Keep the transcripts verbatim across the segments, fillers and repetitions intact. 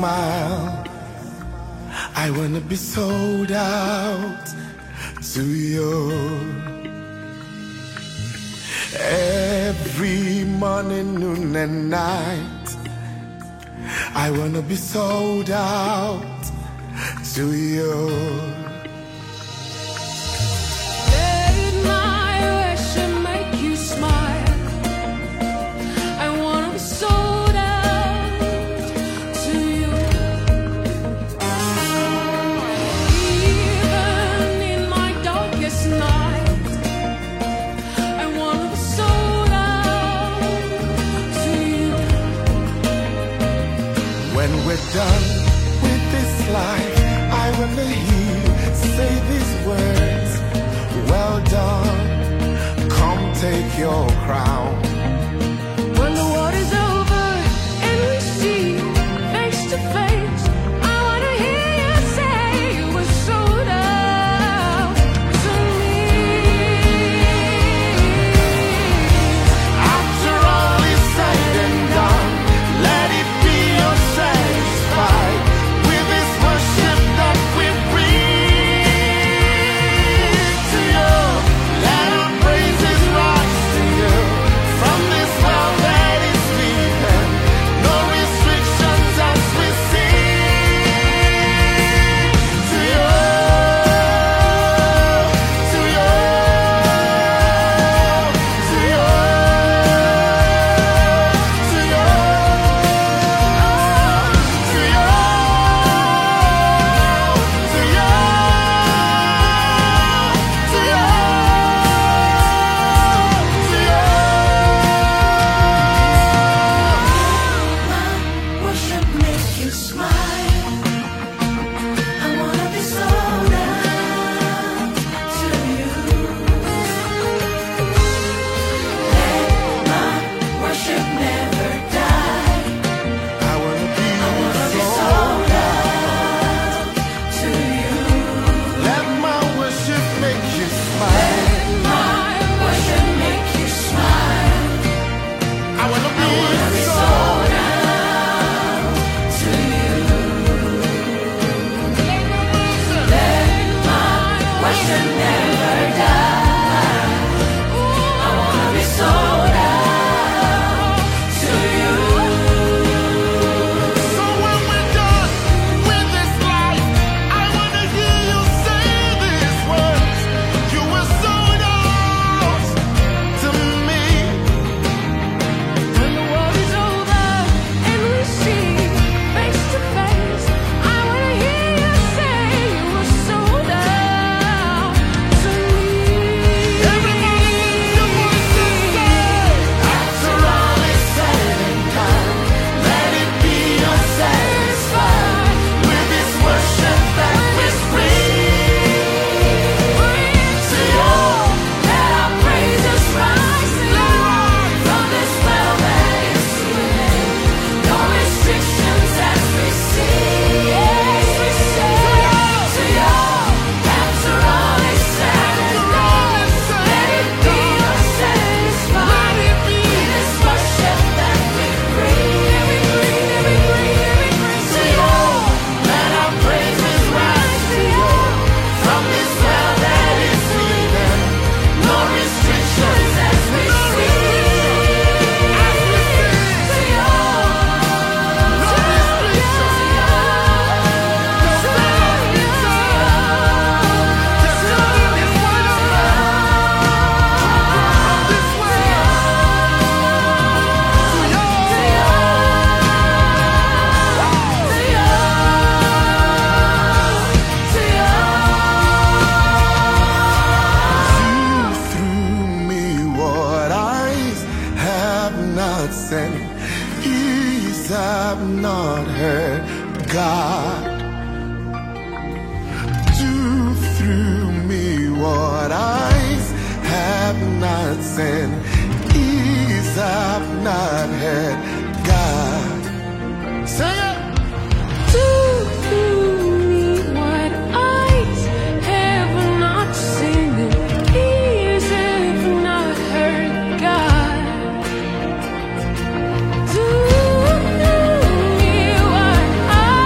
smile. I wanna be sold out to you. Every morning, noon and night, I wanna be sold out to you. Let my worship make you smile. I wanna be sold out to you. Even in my darkest night, I wanna be sold out to you. When we're done with this life, I wanna hear you say these words. Well done, come take your crown. When the war is over and we see face to face, I wanna hear you say you were sold out to me. After all is said and done, let it be you're satisfied with this worship that we bring to you. Let our praises rise to you from this well that is sleeping. No restrictions as we sing to you, to you, to you, to you, to you, to you, to you, to you. Worship make you smile. I wanna be sold out to you. Let my worship never die. I wanna be I wanna be sold sold out. out to you. Let my worship make you smile. My worship make you smile. I wanna be Be sold sold out to you. Let my worship never die. I wanna be sold out to you. So when we're done with this life, I wanna hear you say these words. You were sold out to me. When the war is over and we see face to face, I wanna hear you say you were sold out to me. Everybody lift your voice and say, after all is said and done, let it be you're satisfied with this worship that we bring to you. Let our praises rise to you from this well that is sleeping. No restrictions as we sing. Yes, we sing to you. After all is said and done, let it be you're satisfied with this worship that we bring. To you. Let our praises rise to you from this well that is sleeping. No restrictions As we sing, as we sing. to you. No restrictions. Just say it, say it. Just tell them it's one of from this well to you. Do through me what eyes have not seen, ears have not heard. God, do through me what eyes have not seen, ears have not heard. God, sing it. Do through me what eyes have not seen and ears have not heard, God. Do through me what eyes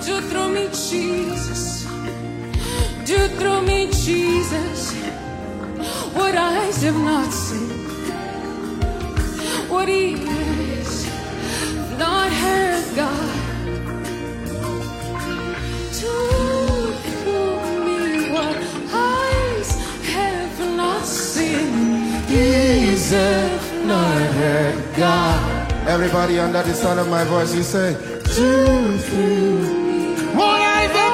Do through me, Jesus. Do through me, Jesus. What eyes have not seen, what ears have not heard, God. Do through me what eyes have not seen, ears have not heard, God. Everybody under the sound of my voice, you say, do through me what I